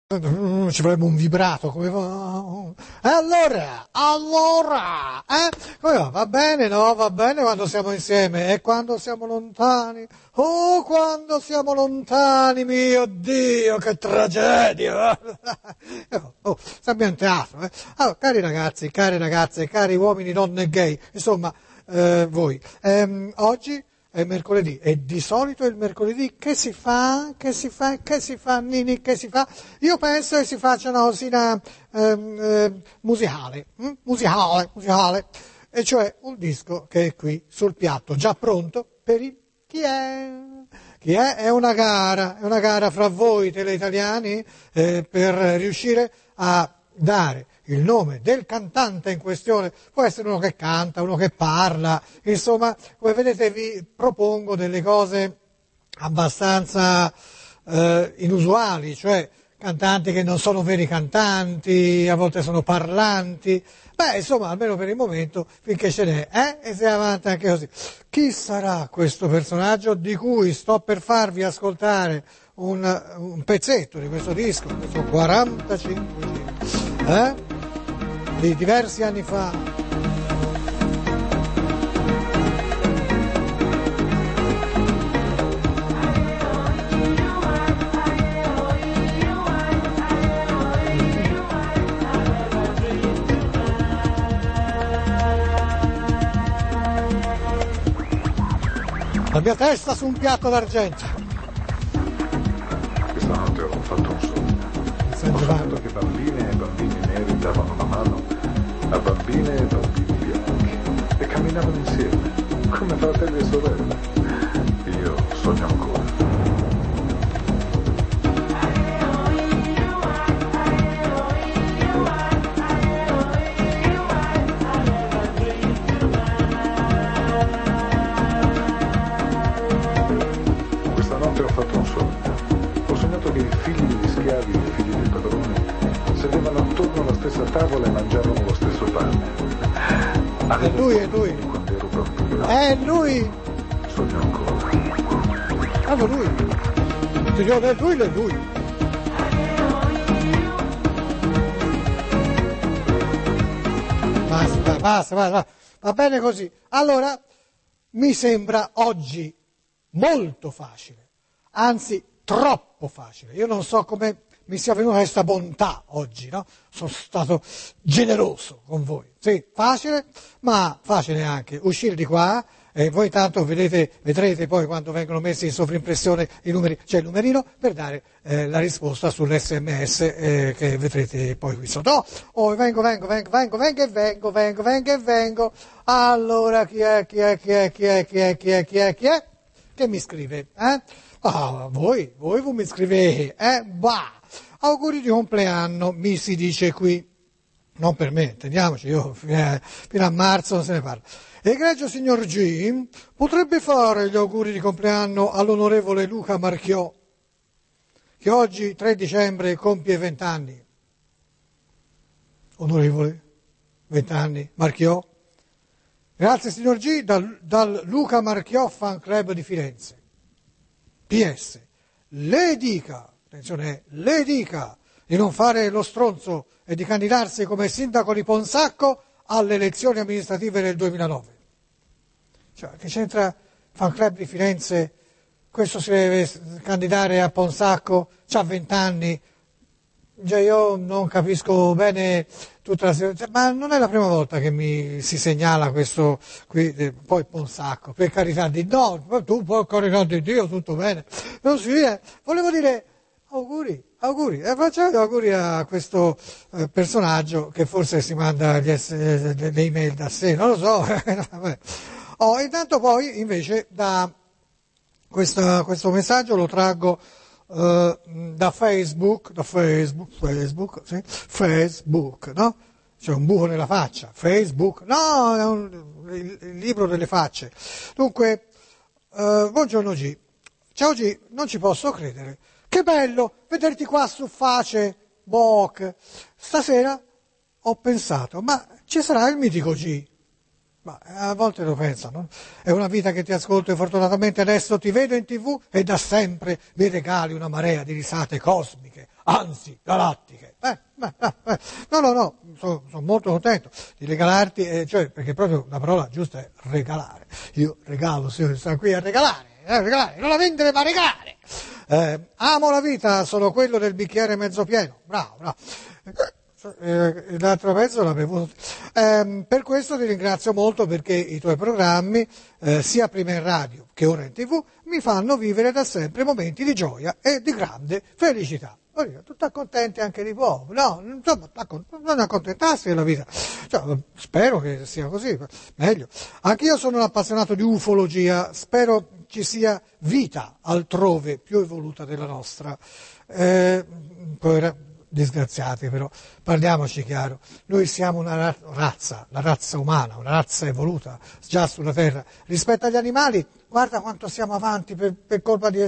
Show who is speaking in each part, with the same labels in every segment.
Speaker 1: Ci vorrebbe un vibrato, come va? Come va? Va bene, no? Va bene quando siamo insieme, e quando siamo lontani? Oh, quando siamo lontani, mio Dio, che tragedia! Oh, siamo in teatro, eh? Allora, cari ragazzi, cari ragazze, cari uomini, donne gay, insomma, voi, oggi è mercoledì, e di solito il mercoledì che si fa, Nini, che si fa? Io penso che si faccia una cosina musicale, e cioè un disco che è qui sul piatto, già pronto per il chi è? Chi è? È una gara fra voi teleitaliani per riuscire a dare il nome del cantante in questione. Può essere uno che canta, uno che parla, insomma, come vedete vi propongo delle cose abbastanza inusuali, cioè cantanti che non sono veri cantanti, a volte sono parlanti. Beh, insomma, almeno per il momento, finché ce n'è, e si avanti anche così. Chi sarà questo personaggio di cui sto per farvi ascoltare un pezzetto di questo disco, questo 45 giri, di diversi anni fa? La mia testa su un piatto d'argento.
Speaker 2: Questa notte ho fatto un sogno. Ho sognato che bambine e bambini neri davano una mano a bambine e bambini bianchi e camminavano insieme, come fratelli e sorelle. Io sogno ancora. Ho fatto un sogno. Ho sognato che i figli degli schiavi e i figli dei padroni sedevano attorno alla stessa tavola e mangiavano lo stesso pane.
Speaker 1: È lui.
Speaker 2: Quando ero bambino.
Speaker 1: È lui.
Speaker 2: Sogno ancora.
Speaker 1: Proprio lui. Signore, è lui. Basta. Va bene così. Allora, mi sembra oggi molto facile. Anzi, troppo facile. Io non so come mi sia venuta questa bontà oggi, no? Sono stato generoso con voi. Sì, facile, ma facile anche uscire di qua, e voi tanto vedrete poi quando vengono messi in sovrimpressione i numeri, c'è il numerino per dare la risposta sull'SMS che vedrete poi qui sotto. Oh, vengo. Allora, chi è? Che mi scrive? Voi mi scrivete, auguri di compleanno, mi si dice qui, non per me, teniamoci, io fino a marzo non se ne parla. Egregio signor G, potrebbe fare gli auguri di compleanno all'onorevole Luca Marchiò, che oggi, 3 dicembre, compie 20 anni. Onorevole, 20 anni, Marchiò. Grazie signor G, dal Luca Marchiò Fan Club di Firenze. PS, le dica di non fare lo stronzo e di candidarsi come sindaco di Ponsacco alle elezioni amministrative del 2009. Cioè, che c'entra Fan Club di Firenze? Questo si deve candidare a Ponsacco, c'ha 20 anni. Cioè, io non capisco bene tutta la situazione, ma non è la prima volta che mi si segnala questo qui, poi Ponsacco, per carità di no, tu puoi carità di Dio, tutto bene. Non si viene. Volevo dire auguri, facciamo gli auguri a questo personaggio che forse si manda le email da sé, non lo so. Intanto poi invece da questo messaggio lo traggo da Facebook, no? C'è un buco nella faccia, Facebook, no, è il libro delle facce. Dunque, buongiorno G. Ciao G, non ci posso credere. Che bello vederti qua su Face, Boc. Stasera ho pensato, ma ci sarà il mitico G? Ma a volte lo penso, no? È una vita che ti ascolto e fortunatamente adesso ti vedo in TV e da sempre mi regali una marea di risate cosmiche, anzi galattiche. No, sono molto contento di regalarti, cioè, perché proprio la parola giusta è regalare. Io regalo, se sta qui a regalare, non a vendere ma a regalare. Amo la vita, sono quello del bicchiere mezzo pieno. Bravo. L'altro mezzo l'ha bevuto. Per questo ti ringrazio molto, perché i tuoi programmi, sia prima in radio che ora in TV, mi fanno vivere da sempre momenti di gioia e di grande felicità. Tutti accontenti anche di poco, no? Insomma, non accontentarsi della vita. Cioè, spero che sia così, meglio. Anch'io sono un appassionato di ufologia, spero ci sia vita altrove più evoluta della nostra. Disgraziati, però parliamoci chiaro, noi siamo una razza, la razza umana, una razza evoluta già sulla terra. Rispetto agli animali, guarda quanto siamo avanti per colpa di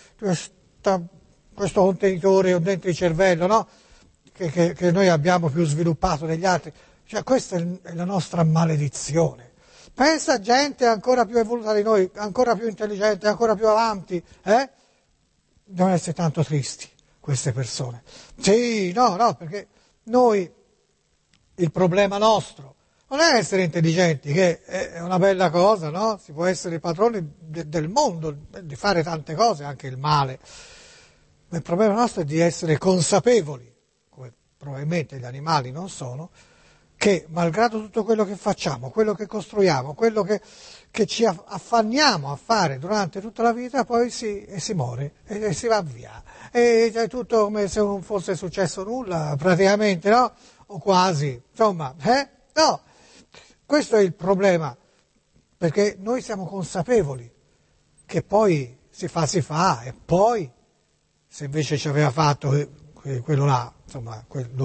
Speaker 1: questo contenitore dentro il cervello, no? Che noi abbiamo più sviluppato degli altri. Cioè, questa è la nostra maledizione. Pensa a gente ancora più evoluta di noi, ancora più intelligente, ancora più avanti, devono essere tanto tristi queste persone. Sì, no, perché noi, il problema nostro non è essere intelligenti, che è una bella cosa, no? Si può essere i padroni del mondo, di fare tante cose, anche il male. Ma il problema nostro è di essere consapevoli, come probabilmente gli animali non sono, che malgrado tutto quello che facciamo, quello che costruiamo, quello che ci affanniamo a fare durante tutta la vita, poi si muore e si va via. E è tutto come se non fosse successo nulla, praticamente, no? O quasi, insomma, no. Questo è il problema, perché noi siamo consapevoli che poi si fa, e poi, se invece ci aveva fatto quello là, insomma,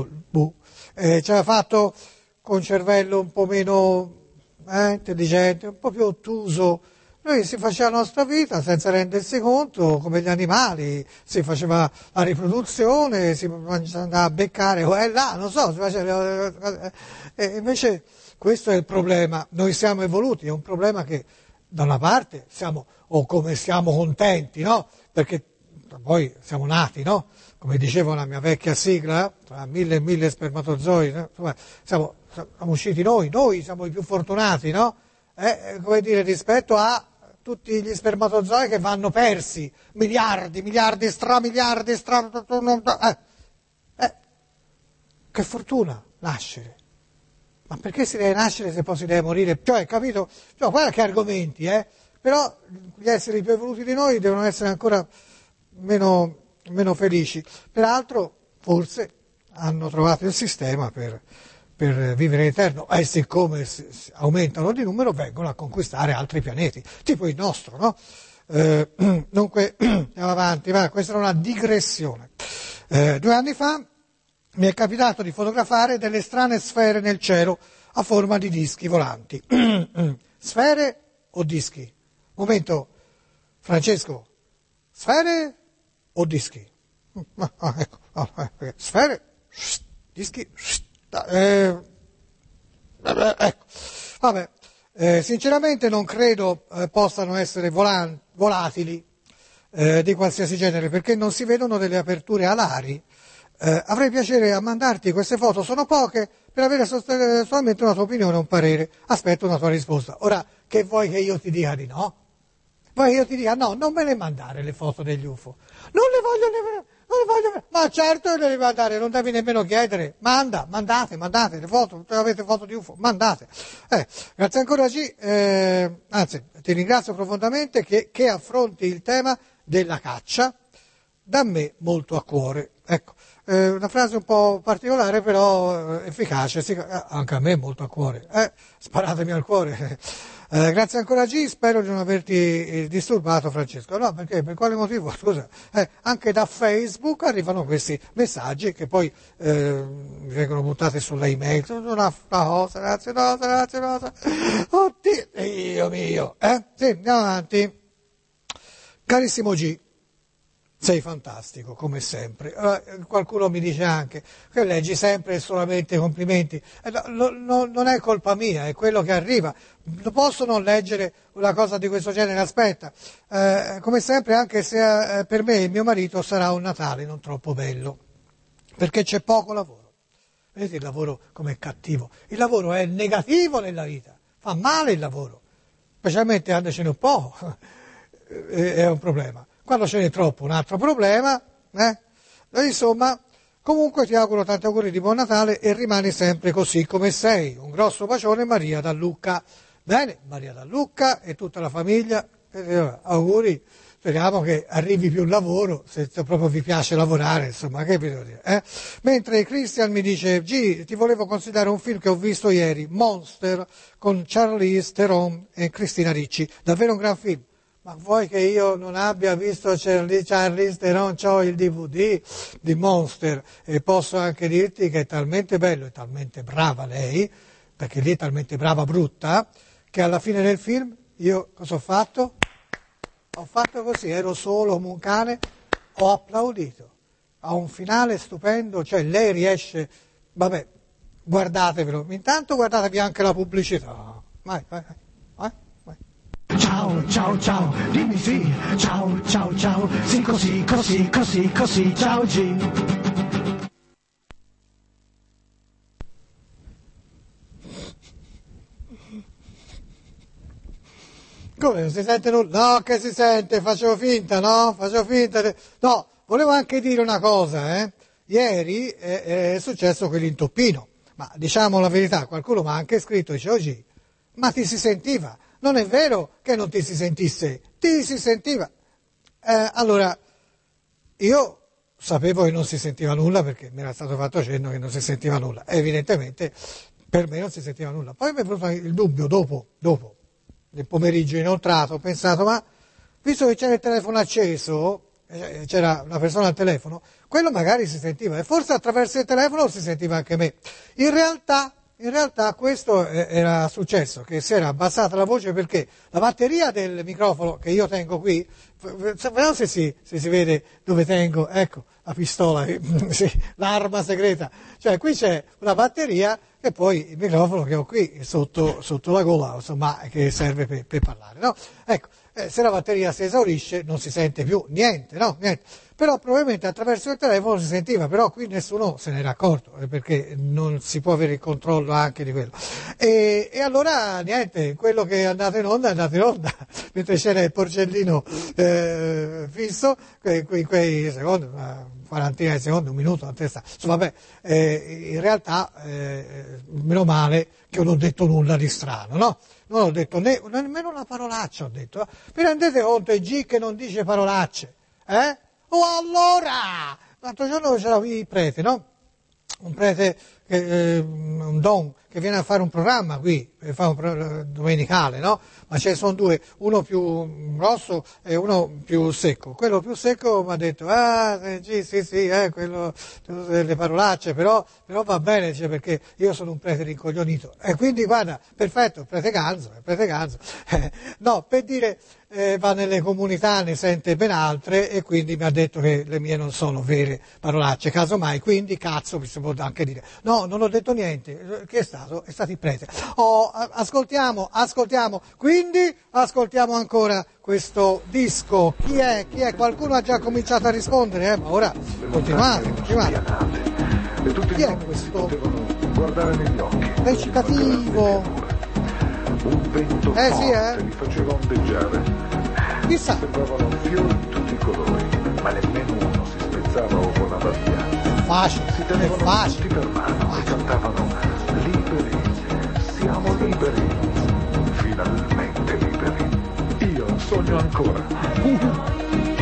Speaker 1: ci aveva fatto con cervello un po' meno intelligente, un po' più ottuso, noi si faceva la nostra vita senza rendersi conto, come gli animali, si faceva la riproduzione, si andava a beccare, là, non so, si faceva, e invece questo è il problema. Noi siamo evoluti, è un problema che da una parte siamo contenti, no? Perché poi siamo nati, no? Come diceva una mia vecchia sigla, tra 1000 e 1000 spermatozoi, no? Insomma, siamo usciti noi siamo i più fortunati, no? Come dire, rispetto a tutti gli spermatozoi che vanno persi, miliardi, stramiliardi, che fortuna nascere. Ma perché si deve nascere se poi si deve morire? Cioè, capito? Cioè, guarda che argomenti, Però gli esseri più evoluti di noi devono essere ancora meno felici. Peraltro, forse hanno trovato il sistema per vivere in eterno, e siccome aumentano di numero vengono a conquistare altri pianeti, tipo il nostro, no? Dunque, andiamo avanti, questa era una digressione. 2 anni fa mi è capitato di fotografare delle strane sfere nel cielo a forma di dischi volanti. Sfere o dischi? Momento, Francesco, sfere o dischi? Sfere, dischi, ecco. Vabbè, sinceramente non credo possano essere volatili di qualsiasi genere, perché non si vedono delle aperture alari. Avrei piacere a mandarti queste foto, sono poche, per avere solamente una tua opinione, un parere. Aspetto una tua risposta. Ora, che vuoi che io ti dica di no? Vuoi che io ti dica no, non me le mandare le foto degli UFO. Non le voglio, ma certo le devi mandare, non devi nemmeno chiedere. Mandate le foto, avete foto di UFO, mandate. Grazie ancora anzi, ti ringrazio profondamente che affronti il tema della caccia, da me molto a cuore. Ecco, una frase un po' particolare, però efficace, anche a me molto a cuore. Sparatemi al cuore. Grazie ancora spero di non averti disturbato, Francesco. No, perché? Per quale motivo? Scusa. Anche da Facebook arrivano questi messaggi che poi mi vengono buttati sulla email. Una cosa, grazie. Oddio, Dio mio. Sì, andiamo avanti. Carissimo G, sei fantastico, come sempre. Qualcuno mi dice anche che leggi sempre e solamente complimenti. Non è colpa mia, è quello che arriva. Non posso non leggere una cosa di questo genere. Aspetta, come sempre, anche se per me e mio marito sarà un Natale non troppo bello. perché c'è poco lavoro. Vedete il lavoro come è cattivo? Il lavoro è negativo nella vita, fa male il lavoro, specialmente quando ce n'è un po', è un problema. Quando ce n'è troppo, un altro problema. Insomma, comunque ti auguro tanti auguri di buon Natale e rimani sempre così come sei. Un grosso bacione, Maria da Lucca. Bene, Maria da Lucca e tutta la famiglia, auguri. Speriamo che arrivi più lavoro, se proprio vi piace lavorare, insomma, che vi devo dire, Mentre Christian mi dice, ti volevo consigliare un film che ho visto ieri, Monster, con Charlize Theron e Cristina Ricci, davvero un gran film. Ma vuoi che io non abbia visto Charlize Theron, c'ho il DVD di Monster e posso anche dirti che è talmente bello e talmente brava lei, perché lei è talmente brava brutta, che alla fine del film io cosa ho fatto? Ho fatto così, ero solo come un cane, ho applaudito. Ha un finale stupendo, cioè lei riesce, vabbè, guardatevelo, intanto guardatevi anche la pubblicità. Vai.
Speaker 3: Ciao, ciao, ciao, dimmi sì, ciao, ciao, ciao, sì così, ciao G.
Speaker 1: Come, non si sente nulla? No, che si sente, facevo finta. No, volevo anche dire una cosa, Ieri è successo quell'intoppino, ma diciamo la verità, qualcuno mi ha anche scritto, dice, oggi, ma ti si sentiva? Non è vero che non ti si sentisse, ti si sentiva. Allora, io sapevo che non si sentiva nulla perché mi era stato fatto cenno che non si sentiva nulla, evidentemente per me non si sentiva nulla. Poi mi è venuto il dubbio dopo, nel pomeriggio inoltrato, ho pensato, ma visto che c'era il telefono acceso, c'era una persona al telefono, quello magari si sentiva, e forse attraverso il telefono si sentiva anche me. In realtà questo era successo, che si era abbassata la voce perché la batteria del microfono che io tengo qui, vediamo se si vede dove tengo, ecco, la pistola, l'arma segreta, cioè qui c'è una batteria e poi il microfono che ho qui sotto la gola, insomma, che serve per parlare, no? Ecco, se la batteria si esaurisce non si sente più niente, no? Niente. Però probabilmente attraverso il telefono si sentiva, però qui nessuno se n'era accorto, perché non si può avere il controllo anche di quello. E allora niente, quello che è andato in onda, mentre c'era il porcellino fisso, in quei secondi, una quarantina di secondi, un minuto, a testa. Insomma, vabbè, in realtà, meno male che non ho detto nulla di strano, no? Non ho detto nemmeno una parolaccia, ho detto. Vi rendete conto, è G che non dice parolacce, Oh allora! L'altro giorno c'era qui il prete, no? Un prete, un don, che viene a fare un programma qui, fa un domenicale, no? Ma ce ne sono due, uno più grosso e uno più secco. Quello più secco mi ha detto, sì, quello, le parolacce, però va bene, cioè, perché io sono un prete rincoglionito. E quindi, guarda, perfetto, prete ganzo. No, per dire, va nelle comunità, ne sente ben altre, e quindi mi ha detto che le mie non sono vere parolacce, casomai, quindi cazzo, mi si può anche dire. No, non ho detto niente, chi è stato? È stato il prete. Ascoltiamo, quindi ascoltiamo ancora questo disco. Chi è? Qualcuno ha già cominciato a rispondere, ma ora continuate.
Speaker 2: E tutti
Speaker 1: Chi è questo?
Speaker 2: Guardare negli occhi.
Speaker 1: Recitativo.
Speaker 2: Un vento forte li faceva ondeggiare.
Speaker 1: Chissà.
Speaker 2: Sembravano fiori di tutti i colori, ma nemmeno uno si spezzava o volava via. Si tenevano tutti per mano e cantavano liberi, siamo liberi, finalmente liberi. Io sogno ancora.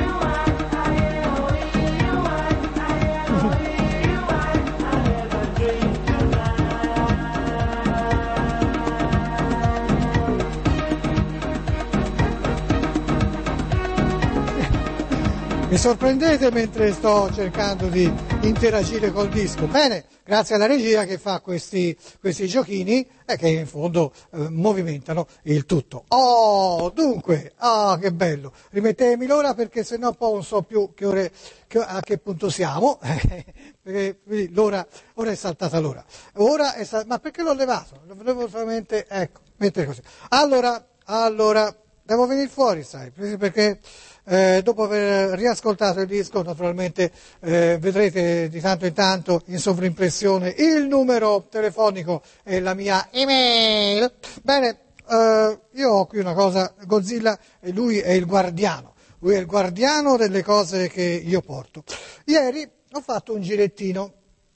Speaker 1: Mi sorprendete mentre sto cercando di interagire col disco. Bene, grazie alla regia che fa questi giochini e che in fondo movimentano il tutto. Dunque, che bello. Rimettetemi l'ora perché sennò poi non so più a che punto siamo. Perché l'ora, ora è saltata l'ora. Ma perché l'ho levato? Lo volevo solamente, ecco, mettere così. Allora, devo venire fuori, sai, perché dopo aver riascoltato il disco, naturalmente vedrete di tanto in tanto in sovrimpressione il numero telefonico e la mia email. Bene, io ho qui una cosa, Godzilla, e lui è il guardiano. Lui è il guardiano delle cose che io porto. Ieri ho fatto un girettino.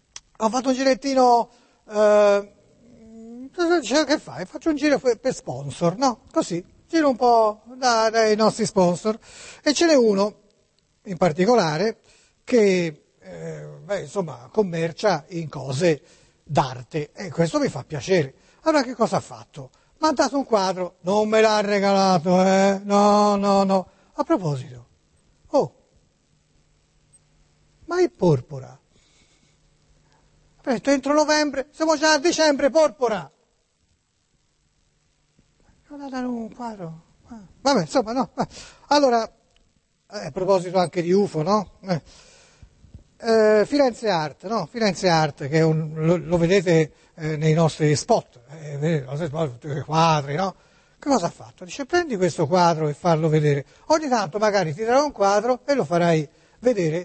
Speaker 1: Che fai? Faccio un giro per sponsor, no? Così, giro un po' dai nostri sponsor. E ce n'è uno, in particolare, che, insomma, commercia in cose d'arte. E questo mi fa piacere. Allora che cosa ha fatto? Mi ha dato un quadro, non me l'ha regalato, no. A proposito, ma è porpora. Ho detto, entro novembre, siamo già a dicembre, porpora. Non ha dato un quadro. Vabbè, insomma, no. Allora, a proposito anche di UFO, no? Firenze Art, no? Firenze Art, che lo vedete nei nostri spot, tutti i quadri, no? Che cosa ha fatto? Dice, prendi questo quadro e farlo vedere. Ogni tanto magari ti darò un quadro e lo farai vedere,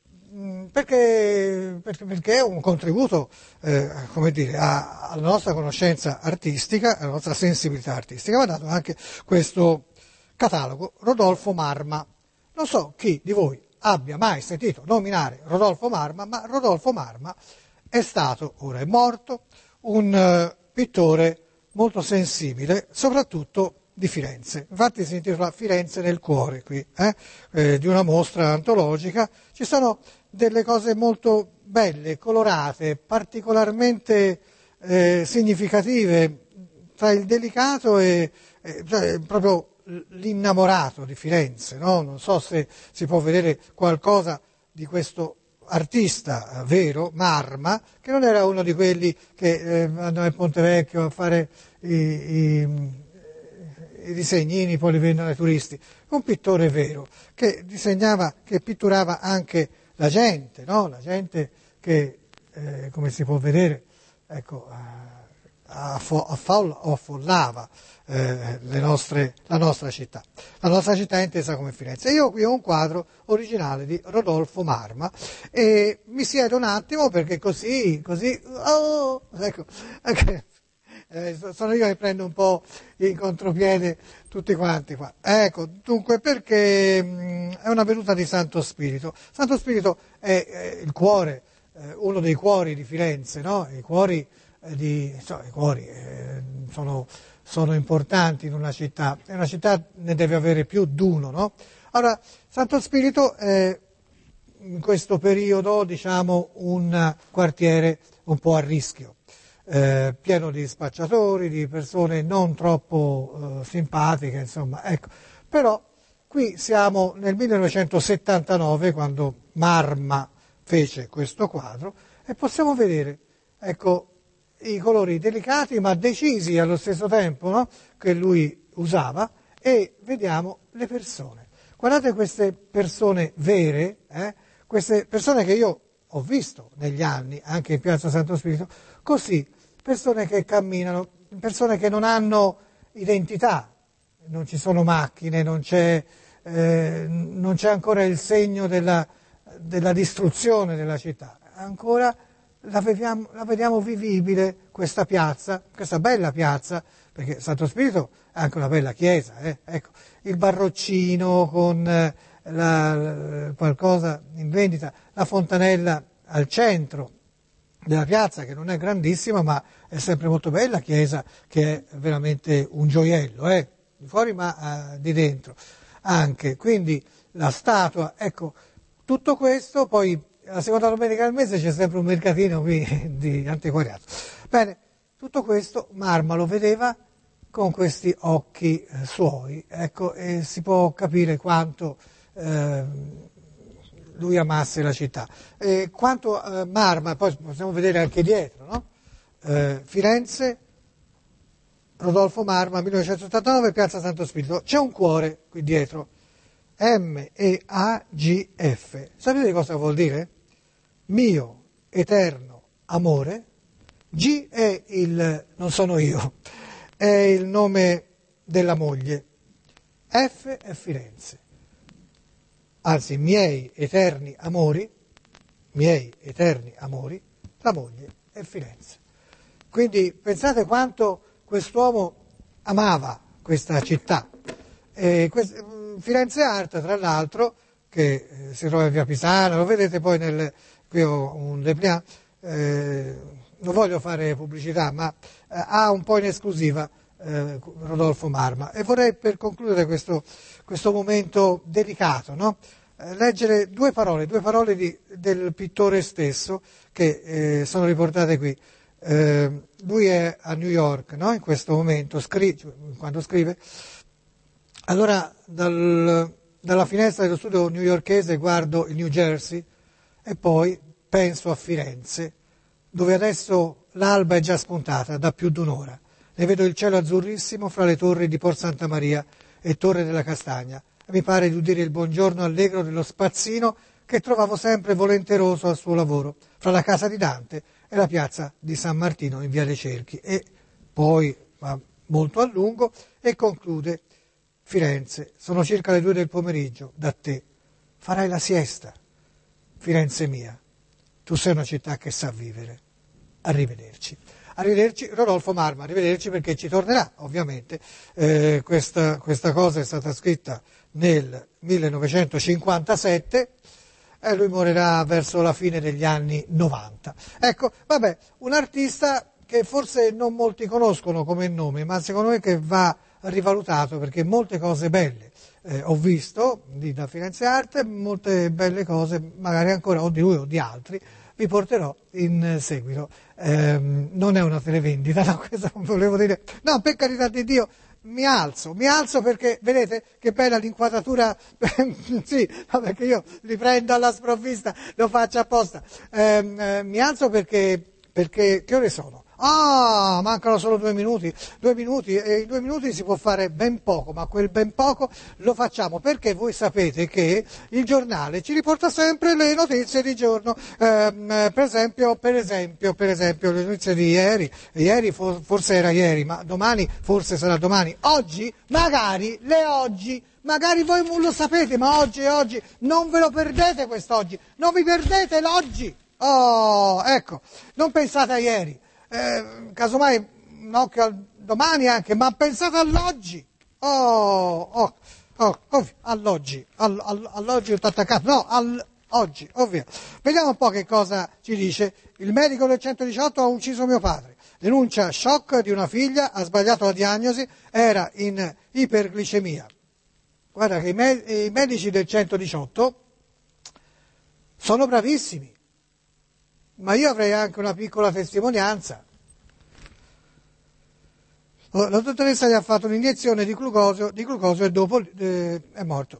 Speaker 1: perché è un contributo, come dire, alla nostra conoscenza artistica, alla nostra sensibilità artistica. Mi ha dato anche questo catalogo, Rodolfo Marma. Non so chi di voi abbia mai sentito nominare Rodolfo Marma, ma Rodolfo Marma è stato, ora è morto, un pittore molto sensibile, soprattutto di Firenze. Infatti si intitola Firenze nel cuore qui, di una mostra antologica. Ci sono delle cose molto belle, colorate, particolarmente significative, tra il delicato e cioè, proprio l'innamorato di Firenze, no? Non so se si può vedere qualcosa di questo artista vero, Marma, che non era uno di quelli che andava al Ponte Vecchio a fare i disegnini, poi li vendono ai turisti. Un pittore vero, che disegnava, che pitturava anche la gente, no? La gente che, come si può vedere, ecco, affollava la nostra città. La nostra città è intesa come Firenze. Io qui ho un quadro originale di Rodolfo Marma e mi siedo un attimo perché così, ecco, sono io che prendo un po' in contropiede tutti quanti qua. Ecco, dunque, perché è una venuta di Santo Spirito. Santo Spirito è il cuore, uno dei cuori di Firenze, no? I cuori sono importanti in una città, e una città ne deve avere più d'uno, no? Allora, Santo Spirito è in questo periodo, diciamo, un quartiere un po' a rischio, pieno di spacciatori, di persone non troppo simpatiche, insomma, ecco. Però qui siamo nel 1979, quando Marma fece questo quadro, e possiamo vedere, ecco, i colori delicati ma decisi allo stesso tempo, no? Che lui usava, e vediamo le persone. Guardate queste persone vere, queste persone che io ho visto negli anni, anche in Piazza Santo Spirito, così, persone che camminano, persone che non hanno identità, non ci sono macchine, non c'è ancora il segno della distruzione della città, ancora la vediamo vivibile questa piazza, questa bella piazza, perché Santo Spirito è anche una bella chiesa, ecco, il barroccino con qualcosa in vendita, la fontanella al centro della piazza, che non è grandissima ma è sempre molto bella, chiesa che è veramente un gioiello, di fuori ma di dentro anche, quindi la statua, ecco, tutto questo. Poi la seconda domenica del mese c'è sempre un mercatino qui di antiquariato. Bene, tutto questo Marma lo vedeva con questi occhi suoi, ecco, e si può capire quanto lui amasse la città. Quanto Marma, poi possiamo vedere anche dietro, no? Firenze, Rodolfo Marma, 1989, Piazza Santo Spirito. C'è un cuore qui dietro, M-E-A-G-F. Sapete cosa vuol dire? Mio eterno amore. G è non sono io, è il nome della moglie. F è Firenze, anzi miei eterni amori, la moglie è Firenze. Quindi pensate quanto quest'uomo amava questa città. Firenze Art, tra l'altro, che si trova in via Pisana, lo vedete poi qui ho un dépliant, non voglio fare pubblicità, ma ha un po' in esclusiva Rodolfo Marma. E vorrei, per concludere questo momento delicato, no? Leggere due parole del pittore stesso che sono riportate qui. Lui è a New York, no? In questo momento, quando scrive. Allora dalla finestra dello studio newyorkese guardo il New Jersey e poi penso a Firenze, dove adesso l'alba è già spuntata da più d'1 ora. Ne vedo il cielo azzurrissimo fra le torri di Por Santa Maria e Torre della Castagna. Mi pare di udire il buongiorno allegro dello spazzino che trovavo sempre volenteroso al suo lavoro, fra la casa di Dante e la piazza di San Martino in via dei Cerchi. E poi va molto a lungo e conclude: Firenze, sono circa le 2 del pomeriggio, da te farai la siesta. Firenze mia, tu sei una città che sa vivere. Arrivederci. Arrivederci Rodolfo Marma, arrivederci, perché ci tornerà ovviamente. Questa cosa è stata scritta nel 1957 e lui morirà verso la fine degli anni 90. Ecco, vabbè, un artista che forse non molti conoscono come nome, ma secondo me che va rivalutato, perché molte cose belle ho visto da Firenze Art, molte belle cose magari ancora o di lui o di altri vi porterò in seguito. Non è una televendita, no, questo non volevo dire. No, per carità di Dio, mi alzo perché vedete che bella l'inquadratura. Sì, no, perché io riprendo alla sprovvista, lo faccio apposta. Mi alzo perché che ore sono? Ah, mancano solo 2 minuti, e in 2 minuti si può fare ben poco, ma quel ben poco lo facciamo perché voi sapete che il giornale ci riporta sempre le notizie di giorno, per esempio le notizie di ieri forse era ieri, ma domani forse sarà domani, oggi magari voi non lo sapete, ma oggi è oggi, non ve lo perdete quest'oggi, non vi perdete l'oggi, oh, ecco, non pensate a ieri. Casomai un occhio al domani anche, ma pensate all'oggi. All'oggi, all'oggi ho attaccato, no, all'oggi, ovvio. Vediamo un po' che cosa ci dice. Il medico del 118 ha ucciso mio padre. Denuncia shock di una figlia, ha sbagliato la diagnosi, era in iperglicemia. Guarda che i medici del 118 sono bravissimi. Ma io avrei anche una piccola testimonianza. La dottoressa gli ha fatto un'iniezione di glucosio e dopo è morto.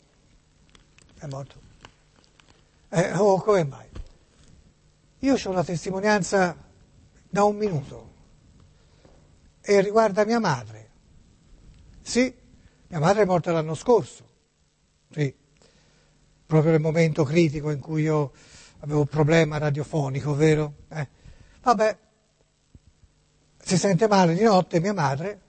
Speaker 1: Come mai? Io ho una testimonianza da 1 minuto e riguarda mia madre. Sì, mia madre è morta l'anno scorso. Sì, proprio nel momento critico in cui io avevo un problema radiofonico, vero? Vabbè, si sente male di notte mia madre,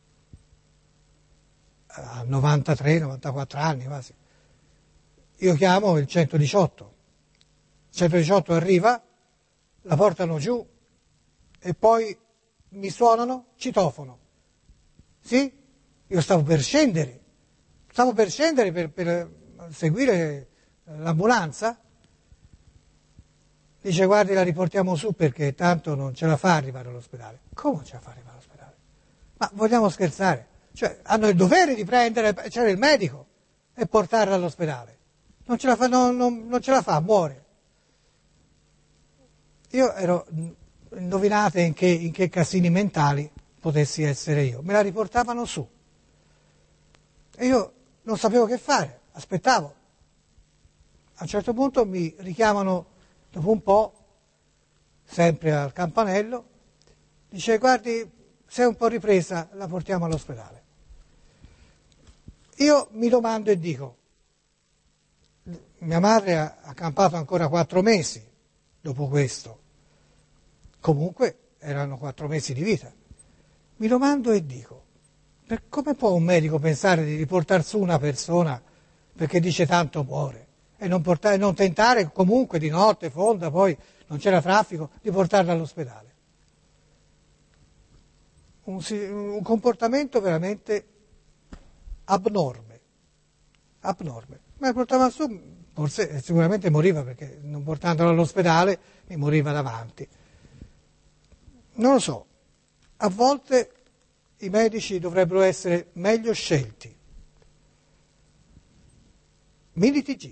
Speaker 1: ha 93-94 anni quasi. Io chiamo il 118. Il 118 arriva, la portano giù e poi mi suonano citofono. Sì? Io stavo per scendere per seguire l'ambulanza. Dice: guardi, la riportiamo su perché tanto non ce la fa arrivare all'ospedale. Come non ce la fa arrivare all'ospedale? Ma vogliamo scherzare? Cioè, hanno il dovere di prendere, c'era il medico, e portarla all'ospedale. Non ce la fa, muore. Io ero, indovinate in che casini mentali potessi essere io. Me la riportavano su. E io non sapevo che fare, aspettavo. A un certo punto mi richiamano. Dopo un po', sempre al campanello, dice: guardi, sei un po' ripresa, la portiamo all'ospedale. Io mi domando e dico: mia madre ha campato ancora 4 mesi dopo questo, comunque erano 4 mesi di vita. Mi domando e dico: Come può un medico pensare di riportare su una persona perché dice tanto muore e non tentare comunque di notte, fonda, poi non c'era traffico, di portarla all'ospedale? Un comportamento veramente abnorme. Ma portava su, forse sicuramente moriva perché non portandolo all'ospedale mi moriva davanti. Non lo so, a volte i medici dovrebbero essere meglio scelti. Mini TG.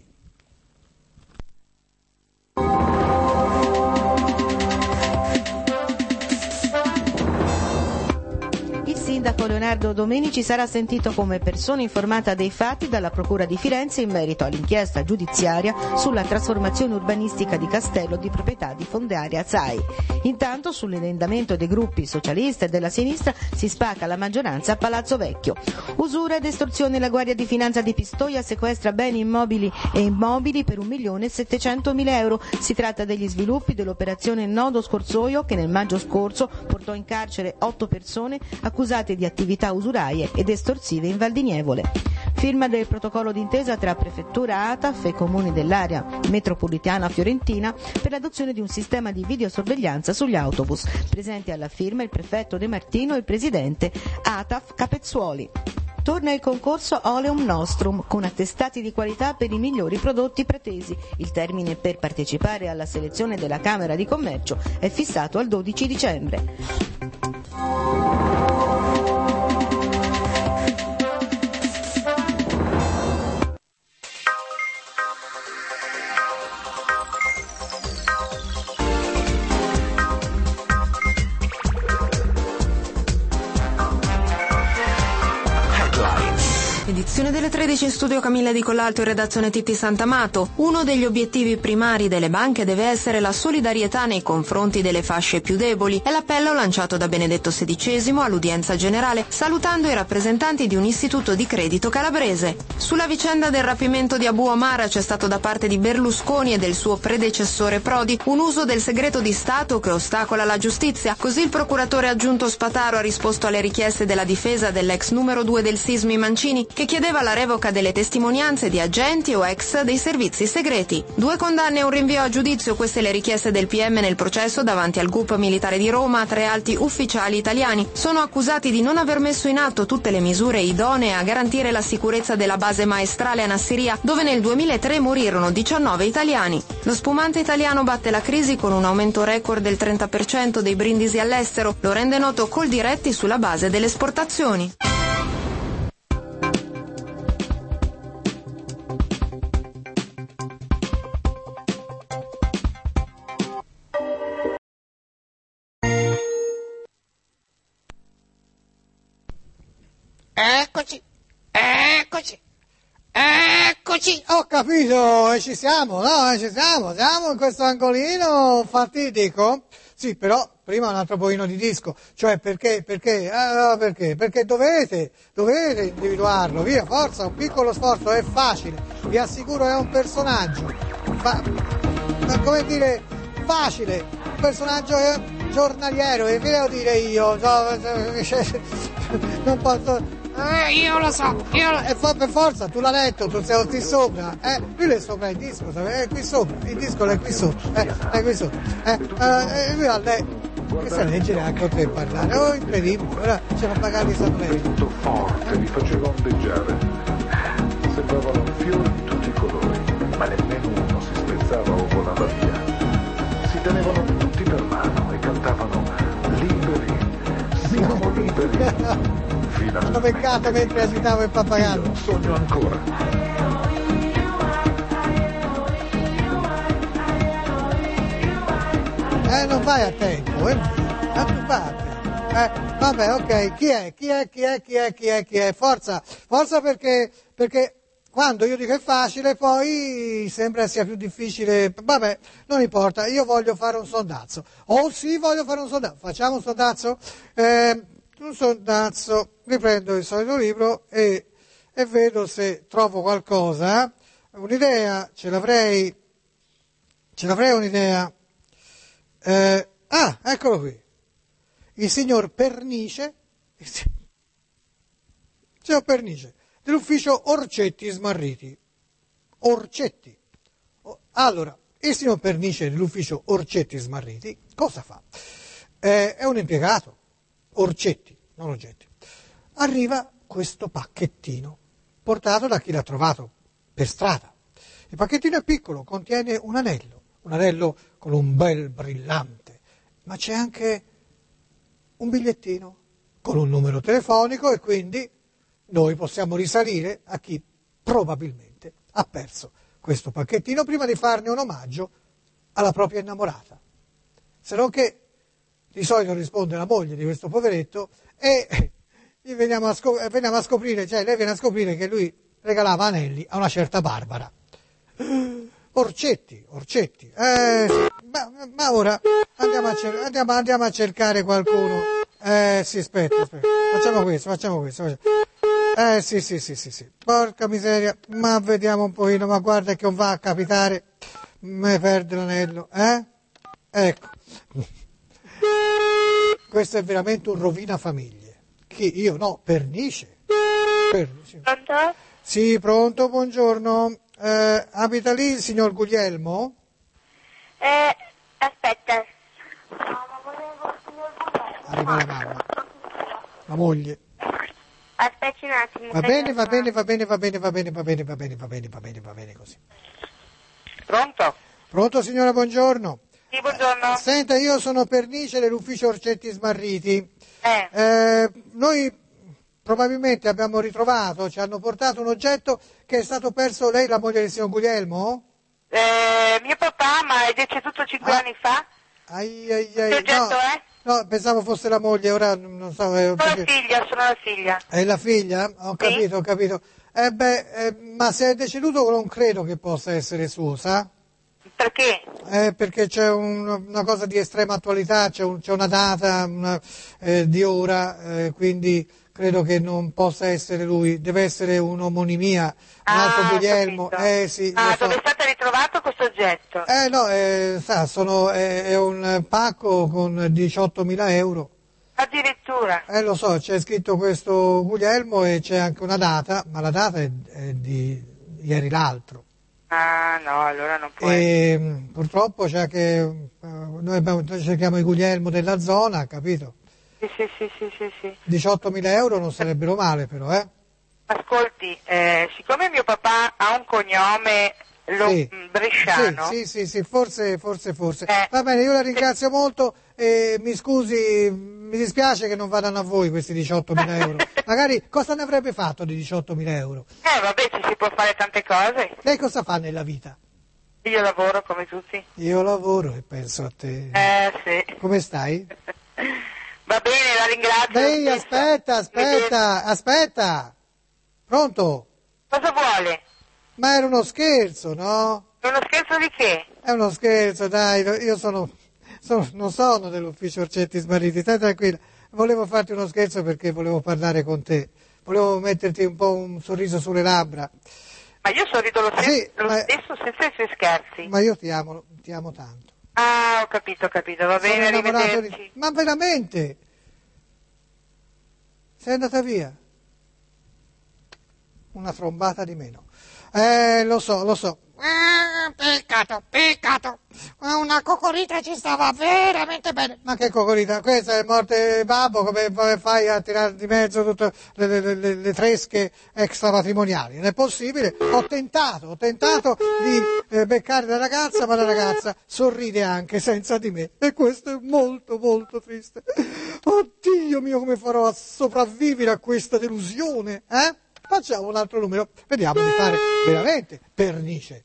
Speaker 4: Il sindaco Leonardo Domenici sarà sentito come persona informata dei fatti dalla Procura di Firenze in merito all'inchiesta giudiziaria sulla trasformazione urbanistica di Castello di proprietà di Fondiaria ZAI. Intanto sull'emendamento dei gruppi socialista e della sinistra si spacca la maggioranza a Palazzo Vecchio. Usura ed estorsione, la Guardia di Finanza di Pistoia sequestra beni immobili e immobili per 1.700.000 euro. Si tratta degli sviluppi dell'operazione Nodo Scorsoio che nel maggio scorso portò in carcere 8 persone accusate di attività usuraie ed estorsive in Val di Nievole. Firma del protocollo d'intesa tra Prefettura ATAF e comuni dell'area metropolitana fiorentina per l'adozione di un sistema di videosorveglianza sugli autobus. Presenti alla firma il prefetto De Martino e il presidente ATAF Capezzuoli. Torna il concorso Oleum Nostrum con attestati di qualità per i migliori prodotti pratesi. Il termine per partecipare alla selezione della Camera di Commercio è fissato al 12 dicembre.
Speaker 5: Edizione delle 13 in studio Camilla Di Collalto e redazione Titti Santamato. Uno degli obiettivi primari delle banche deve essere la solidarietà nei confronti delle fasce più deboli. È l'appello lanciato da Benedetto XVI all'udienza generale, salutando i rappresentanti di un istituto di credito calabrese. Sulla vicenda del rapimento di Abu Omar c'è stato da parte di Berlusconi e del suo predecessore Prodi un uso del segreto di Stato che ostacola la giustizia. Così il procuratore aggiunto Spataro ha risposto alle richieste della difesa dell'ex numero 2 del Sismi Mancini, che chiedeva la revoca delle testimonianze di agenti o ex dei servizi segreti. 2 condanne e un rinvio a giudizio, queste le richieste del PM nel processo davanti al GUP militare di Roma. 3 alti ufficiali italiani sono accusati di non aver messo in atto tutte le misure idonee a garantire la sicurezza della base maestrale a Nassiriya, dove nel 2003 morirono 19 italiani. Lo spumante italiano batte la crisi con un aumento record del 30% dei brindisi all'estero, lo rende noto Coldiretti sulla base delle esportazioni.
Speaker 1: Eccoci, ho capito, e ci siamo, no? Siamo in questo angolino fatidico. Sì, però prima un altro pochino di disco, cioè perché dovete individuarlo, via, forza, un piccolo sforzo, è facile, vi assicuro è un personaggio, facile, un personaggio giornaliero, e devo dire io, non posso... io lo so, per forza, tu l'hai letto, tu sei qui sopra, lui è sopra il disco, è qui sopra, il disco è qui sopra, è qui sopra, lui ha letto, che sa leggere anche oltre a parlare, incredibile, ora ce l'ha pagato i saprei.
Speaker 2: Tutto forte, li faceva ondeggiare, sembravano fiori di tutti i colori, ma nemmeno uno si spezzava o volava via, si tenevano tutti per mano e cantavano liberi, siamo liberi.
Speaker 1: Hanno peccato mentre agitavo il pappagallo.
Speaker 2: Io sogno ancora.
Speaker 1: Non vai a tempo, vabbè, ok, chi è? Forza perché quando io dico è facile poi sembra sia più difficile, vabbè, non importa, io voglio fare un sondazzo. Facciamo un sondazzo? Un sondazzo, riprendo il solito libro e vedo se trovo qualcosa, un'idea, ce l'avrei un'idea. Eccolo qui, il signor Pernice, signor Pernice, dell'ufficio Orcetti Smarriti. Orcetti. Allora, il signor Pernice dell'ufficio Orcetti Smarriti cosa fa? È un impiegato, Orcetti, non Orgetti. Arriva questo pacchettino, portato da chi l'ha trovato per strada. Il pacchettino è piccolo, contiene un anello con un bel brillante, ma c'è anche un bigliettino con un numero telefonico e quindi noi possiamo risalire a chi probabilmente ha perso questo pacchettino prima di farne un omaggio alla propria innamorata. Se non che di solito risponde la moglie di questo poveretto e veniamo a scoprire, cioè lei viene a scoprire che lui regalava anelli a una certa Barbara. Orcetti. Ma ora andiamo a cercare qualcuno. Sì, aspetta. Facciamo questo. Sì. Porca miseria, ma vediamo un pochino, ma guarda che non va a capitare, me perde l'anello, Ecco. Questo è veramente un rovina famiglie. Pernice.
Speaker 6: Pronto?
Speaker 1: Sì, pronto, buongiorno. Abita lì il signor Guglielmo?
Speaker 6: Aspetta.
Speaker 1: Arriva la mamma, la moglie.
Speaker 6: Aspetti un attimo.
Speaker 1: Va bene così. Pronto signora, buongiorno.
Speaker 6: Sì, buongiorno.
Speaker 1: Senta, io sono Pernice dell'ufficio Orcetti Smarriti. Noi probabilmente abbiamo ritrovato, ci hanno portato un oggetto che è stato perso. Lei, la moglie del signor Guglielmo?
Speaker 6: Mio papà, ma è deceduto 5 anni fa. Che oggetto è?
Speaker 1: No, pensavo fosse la moglie, ora non so.
Speaker 6: Sono la figlia.
Speaker 1: È la figlia? Ho capito. Ma se è deceduto non credo che possa essere suo, sa?
Speaker 6: Perché?
Speaker 1: Perché c'è una cosa di estrema attualità, c'è una data di ora, quindi credo che non possa essere lui, deve essere un'omonimia, un altro Guglielmo. Sì,
Speaker 6: dove è stato ritrovato questo oggetto?
Speaker 1: È un pacco con 18.000 euro.
Speaker 6: Addirittura?
Speaker 1: Lo so, c'è scritto questo Guglielmo e c'è anche una data, ma la data è di ieri l'altro.
Speaker 6: Ah no, allora non può
Speaker 1: essere. Purtroppo c'è che noi cerchiamo il Guglielmo della zona, capito?
Speaker 6: Sì.
Speaker 1: 18.000 euro non sarebbero male però,
Speaker 6: Ascolti, siccome mio papà ha un cognome bresciano.
Speaker 1: Sì, forse. Va bene, io la ringrazio molto e mi scusi, mi dispiace che non vadano a voi questi 18.000 euro. Magari cosa ne avrebbe fatto di 18.000 euro?
Speaker 6: Vabbè, ci si può fare tante cose.
Speaker 1: Lei cosa fa nella vita?
Speaker 6: Io lavoro come tutti.
Speaker 1: Io lavoro e penso a te.
Speaker 6: Sì.
Speaker 1: Come stai?
Speaker 6: Va bene, la ringrazio.
Speaker 1: Lei, aspetta. Pronto?
Speaker 6: Cosa vuole?
Speaker 1: Ma era uno scherzo, no?
Speaker 6: È uno scherzo di che?
Speaker 1: È uno scherzo, dai, io non sono dell'ufficio Orcetti Smarriti, stai tranquilla. Volevo farti uno scherzo perché volevo parlare con te, volevo metterti un po' un sorriso sulle labbra.
Speaker 6: Ma io sorrido lo stesso senza i suoi scherzi.
Speaker 1: Ma io ti amo tanto.
Speaker 6: Ah, ho capito, va bene, arrivederci.
Speaker 1: Ma veramente? Sei andata via? Una trombata di meno. Lo so. Peccato. Una cocorita ci stava veramente bene. Ma che cocorita? Questa è morte babbo, come fai a tirare di mezzo tutte le tresche extramatrimoniali? Non è possibile. Ho tentato di beccare la ragazza, ma la ragazza sorride anche senza di me. E questo è molto, molto triste. Oddio mio, come farò a sopravvivere a questa delusione, Facciamo un altro numero, vediamo di fare veramente Pernice,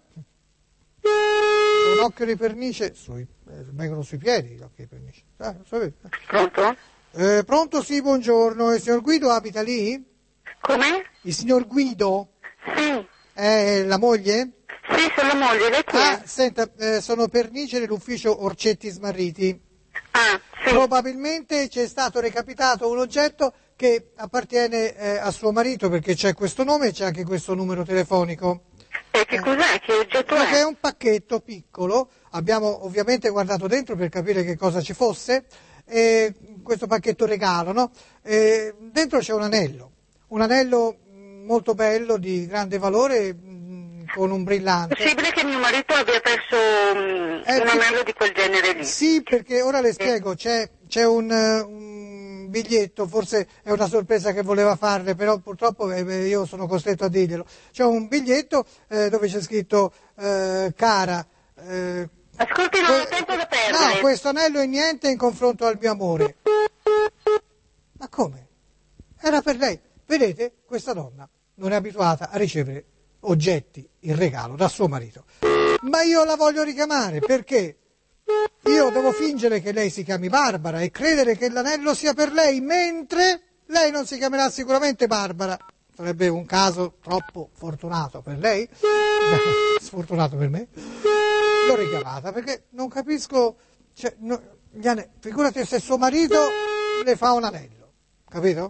Speaker 1: Un occhio di Pernice, vengono sui piedi gli occhi di Pernice.
Speaker 6: Pronto?
Speaker 1: Pronto, sì, buongiorno. Il signor Guido abita lì?
Speaker 6: Come?
Speaker 1: Il signor Guido?
Speaker 6: Sì.
Speaker 1: È la moglie?
Speaker 6: Sì, sono la moglie, lei chi è?
Speaker 1: Senta, sono Pernice dell'ufficio Orcetti Smarriti.
Speaker 6: Sì.
Speaker 1: Probabilmente c'è stato recapitato un oggetto che appartiene a suo marito, perché c'è questo nome e c'è anche questo numero telefonico.
Speaker 6: E che cos'è? Che oggetto è?
Speaker 1: È un pacchetto piccolo, abbiamo ovviamente guardato dentro per capire che cosa ci fosse, questo pacchetto regalo, no? Dentro c'è un un anello molto bello, di grande valore, con un brillante.
Speaker 6: È possibile che mio marito abbia perso un anello di quel genere lì?
Speaker 1: Sì, perché ora le spiego, c'è un biglietto, forse è una sorpresa che voleva farle, però purtroppo io sono costretto a dirglielo. C'è un biglietto dove c'è scritto cara.
Speaker 6: Ascolti, non ho tempo da perdere.
Speaker 1: No, questo anello è niente in confronto al mio amore. Ma come? Era per lei. Vedete, questa donna non è abituata a ricevere oggetti in regalo da suo marito. Ma io la voglio richiamare, perché io devo fingere che lei si chiami Barbara e credere che l'anello sia per lei, mentre lei non si chiamerà sicuramente Barbara. Sarebbe un caso troppo fortunato per lei, sfortunato per me. L'ho richiamata perché non capisco, figurati se suo marito le fa un anello, capito?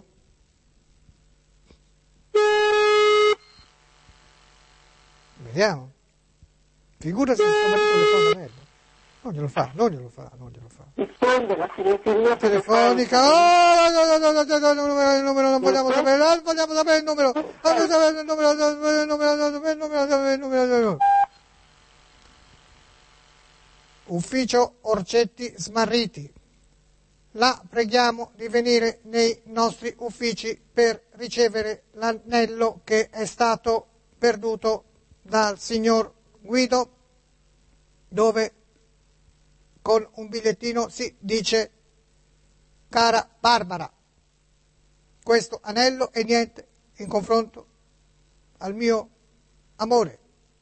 Speaker 1: Vediamo. Figurati se suo marito le fa un anello. Non glielo fa.
Speaker 6: Risponde la segreteria
Speaker 1: telefonica. Oh, no, il numero non vogliamo sapere, vogliamo sapere il numero. Voglio sapere il numero. Ufficio Orcetti Smarriti. La preghiamo di venire nei nostri uffici per ricevere l'anello che è stato perduto dal signor Guido, dove con un bigliettino si dice: cara Barbara, questo anello è niente in confronto al mio amore.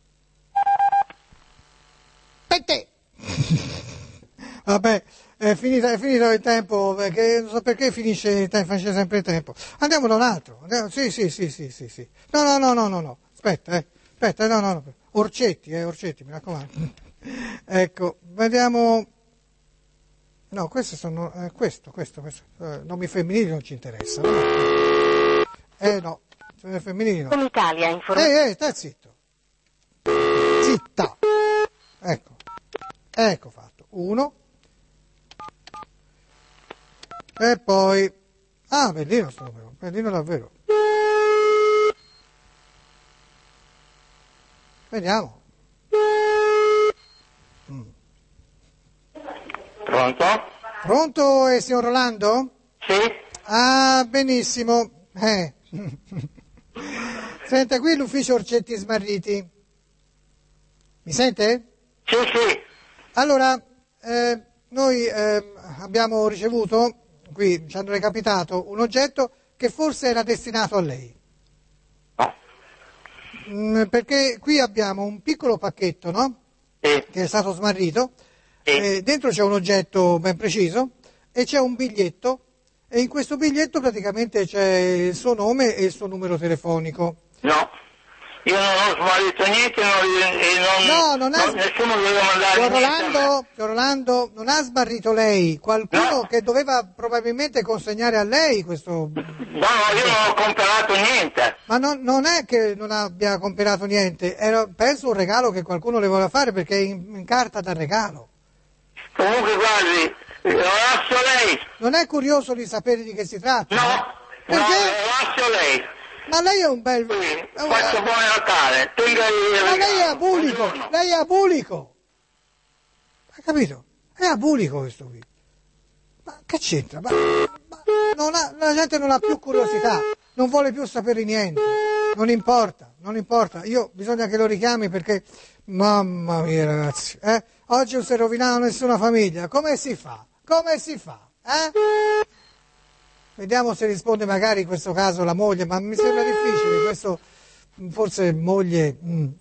Speaker 1: Per te! Vabbè, è finito il tempo, perché non so perché finisce sempre il tempo. Andiamo da un altro. Sì. No. Aspetta, no. Orcetti, mi raccomando. Ecco, vediamo. No, queste sono. Questo. Nomi femminili non ci interessa. No, femminili no.
Speaker 6: Con Italia,
Speaker 1: stai zitto. Zitta. Ecco fatto. 1. E poi. Bellino sto numero. Bellino davvero. Vediamo.
Speaker 7: Pronto?
Speaker 1: Pronto, è signor Rolando?
Speaker 7: Sì.
Speaker 1: Benissimo. Senta, qui l'ufficio Orcetti Smarriti. Mi sente?
Speaker 7: Sì.
Speaker 1: Allora, noi abbiamo ricevuto, qui ci hanno recapitato, un oggetto che forse era destinato a lei. Perché qui abbiamo un piccolo pacchetto, no?
Speaker 7: Sì.
Speaker 1: Che è stato smarrito.
Speaker 7: Sì.
Speaker 1: Dentro c'è un oggetto ben preciso e c'è un biglietto, e in questo biglietto praticamente c'è il suo nome e il suo numero telefonico.
Speaker 7: No, io non ho smarrito niente nessuno doveva mandare
Speaker 1: Rolando, non ha smarrito lei, qualcuno che doveva probabilmente consegnare a lei questo.
Speaker 7: No, io non ho comprato niente.
Speaker 1: Ma non è che non abbia comprato niente, era penso un regalo che qualcuno le voleva fare, perché è in carta da regalo.
Speaker 7: Comunque guardi, lo lascio lei.
Speaker 1: Non è curioso di sapere di che si tratta?
Speaker 7: No,
Speaker 1: perché?
Speaker 7: No, lo lascio lei.
Speaker 1: Ma lei è un bel.
Speaker 7: Sì, faccio buon Natale.
Speaker 1: Ma lei è abulico, lei è abulico. Hai capito? È abulico questo qui. Ma che c'entra? La gente non ha più curiosità, non vuole più sapere niente. Non importa. Bisogna che lo richiami, perché, mamma mia ragazzi, oggi non si è rovinato nessuna famiglia. Come si fa? Vediamo se risponde magari in questo caso la moglie, ma mi sembra difficile, questo forse moglie.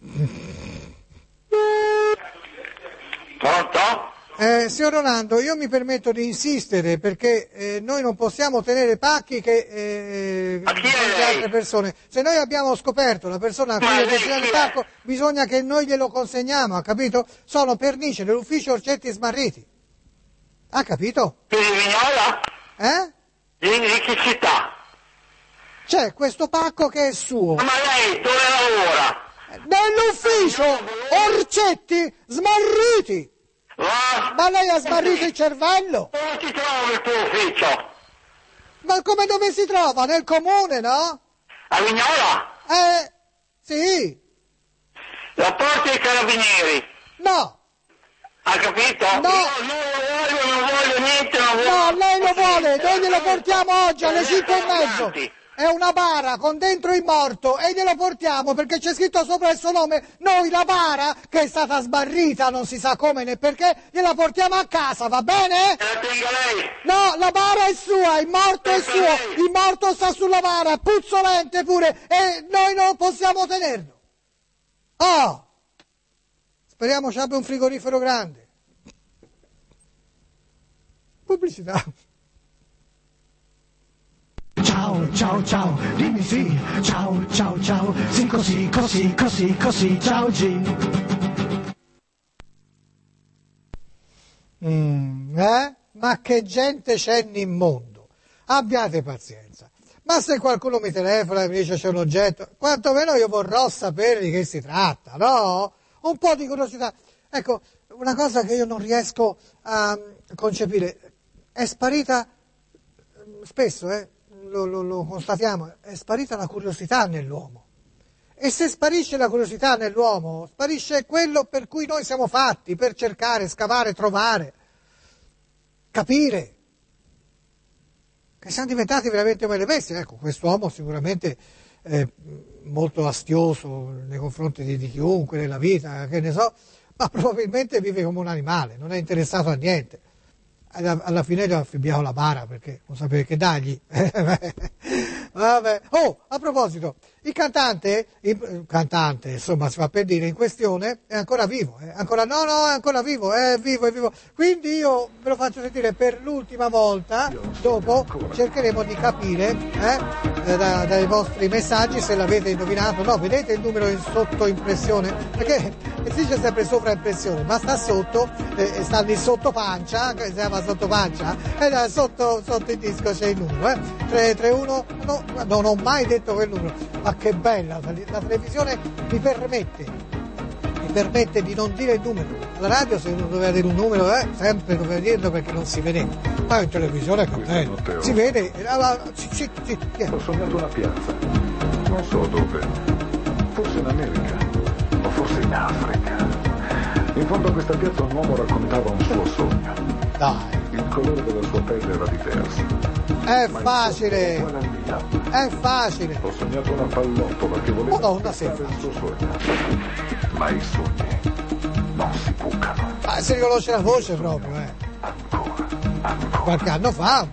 Speaker 7: Pronto?
Speaker 1: Signor Rolando, io mi permetto di insistere, perché noi non possiamo tenere pacchi che di altre persone. Se noi abbiamo scoperto la persona a cui è destinato il pacco, bisogna che noi glielo consegniamo, ha capito? Sono pernice dell'ufficio Orcetti Smarriti. Ha capito?
Speaker 7: Di Vignola? Di che città?
Speaker 1: C'è questo pacco che è suo.
Speaker 7: Ma lei dove lavora?
Speaker 1: Nell'ufficio Orcetti Smarriti. Ma lei ha smarrito il cervello?
Speaker 7: Dove si trova il tuo ufficio?
Speaker 1: Ma come dove si trova? Nel comune, no?
Speaker 7: A Vignola?
Speaker 1: Sì.
Speaker 7: La porti ai carabinieri?
Speaker 1: No.
Speaker 7: Ha capito?
Speaker 1: No.
Speaker 7: Io non voglio niente, non voglio...
Speaker 1: No, lei lo vuole, noi glielo portiamo oggi alle 5:30. È una bara con dentro il morto e glielo portiamo perché c'è scritto sopra il suo nome. Noi la bara, che è stata sbarrita, non si sa come né perché, gliela portiamo a casa, va bene?
Speaker 7: La tenga lei?
Speaker 1: No, la bara è sua, il morto è suo, il morto sta sulla bara, puzzolente pure, e noi non possiamo tenerlo. Oh! Speriamo ci abbia un frigorifero grande. Pubblicità.
Speaker 3: Ciao, ciao, ciao, dimmi sì. Ciao, ciao, ciao, sì così, così, così, così, ciao G.
Speaker 1: Ma che gente c'è nel mondo? Abbiate pazienza. Ma se qualcuno mi telefona e mi dice c'è un oggetto, quantomeno io vorrò sapere di che si tratta, no? Un po' di curiosità. Ecco, una cosa che io non riesco a concepire, è sparita, spesso, lo constatiamo, è sparita la curiosità nell'uomo. E se sparisce la curiosità nell'uomo, sparisce quello per cui noi siamo fatti, per cercare, scavare, trovare, capire. Che siamo diventati veramente come le bestie. Ecco, quest'uomo sicuramente è molto astioso nei confronti di chiunque, della vita, che ne so, ma probabilmente vive come un animale, non è interessato a niente. Alla fine gli ho affibbiato la bara perché non sapeva che dargli. Vabbè. Oh, a proposito, il cantante, insomma, si fa per dire, in questione è ancora vivo, è ancora vivo, è vivo. Quindi io ve lo faccio sentire per l'ultima volta, dopo cercheremo di capire dai vostri messaggi se l'avete indovinato. No, vedete il numero in sottoimpressione? Perché si dice sempre sovraimpressione, ma sta sotto, sta lì sotto pancia, che si chiama sotto pancia, e sotto il disco c'è il numero, 331, no, non ho mai detto quel numero, ma che bella, la televisione mi permette di non dire il numero. Alla radio se uno doveva dire un numero, sempre doveva dirlo perché non si vedeva, ma in televisione si vede,
Speaker 2: Ho sognato una piazza, non so dove, forse in America, o forse in Africa. In fondo a questa piazza un uomo raccontava un suo sogno.
Speaker 1: Dai.
Speaker 2: Il colore della sua pelle era diverso.
Speaker 1: È facile.
Speaker 2: Ho sognato una pallottola che voleva aspettare il suo sogno. Ma i sogni non si bucano.
Speaker 1: Si riconosce la voce proprio,
Speaker 2: Ancora.
Speaker 1: Qualche anno fa.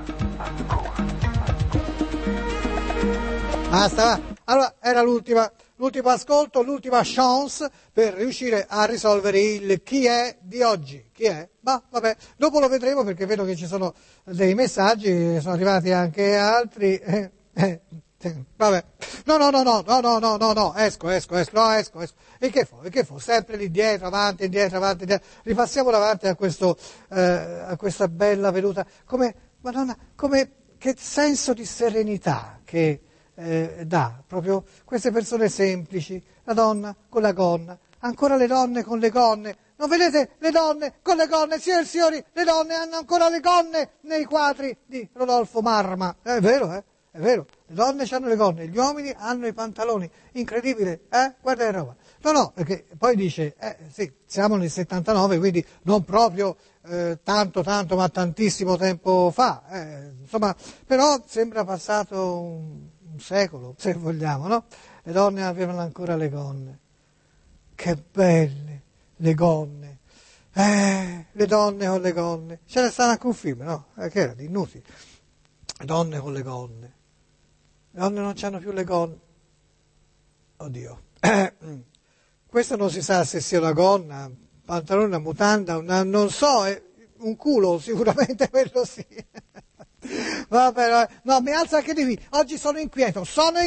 Speaker 1: Basta, va. Allora, era l'ultimo ascolto, l'ultima chance per riuscire a risolvere il chi è di oggi. Chi è? Ma vabbè, dopo lo vedremo perché vedo che ci sono dei messaggi, sono arrivati anche altri. Vabbè. No, esco. E che fu? Sempre lì dietro, avanti, indietro. Ripassiamo davanti a questa bella veduta. Madonna, che senso di serenità che dà proprio queste persone semplici, la donna con la gonna, ancora le donne con le gonne. Non vedete le donne con le gonne, signori, le donne hanno ancora le gonne nei quadri di Rodolfo Marma. È vero, le donne hanno le gonne, gli uomini hanno i pantaloni. Incredibile, guarda che roba. No, perché poi dice, sì, siamo nel 79, quindi non proprio tanto, ma tantissimo tempo fa. Insomma, però sembra passato un secolo, se vogliamo, no? Le donne avevano ancora le gonne. Che belle le gonne. Le donne con le gonne. Ce ne sta anche un film, no? Che era di Nuti. Donne con le gonne. Le donne non c'hanno più le gonne. Oddio. Questo non si sa se sia una gonna, un pantalone, una mutanda, non so, un culo sicuramente quello sì. Vabbè, no, mi alzo anche di qui. Oggi sono inquieto,